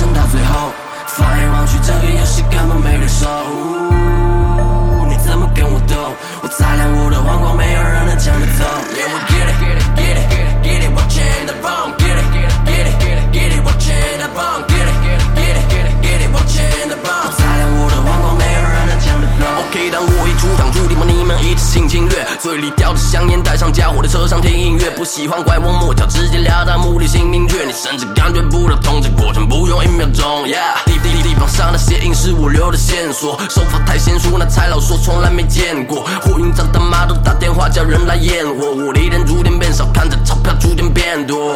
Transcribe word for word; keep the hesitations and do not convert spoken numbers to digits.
撑到最后，放眼望去，这个游戏根本没人熟。你怎么跟我斗？我擦亮我的黄光，没有人能抢得走。Yeah, we get it, get it, get it, get it, get it, watching the bomb. Get it, get it, get it, get it, get it, watching the bomb. Get it, get it, get it, get it, get it, watching the bomb. 我擦亮我的黄光，没有人能抢得走。OK， 当我一出场，注定帮你们一起性侵略。嘴里叼着香烟，带上家伙的车上听音乐。不喜欢拐弯抹角，直截了当，目的性明确。你甚至感觉不到统治过程，不用一秒钟。Yeah， 地地地方上的鞋印是我留的线索，手法太娴熟，那蔡老说从来没见过。货运站他妈都打电话叫人来验货，我的人逐渐变少，看着钞票逐渐变多。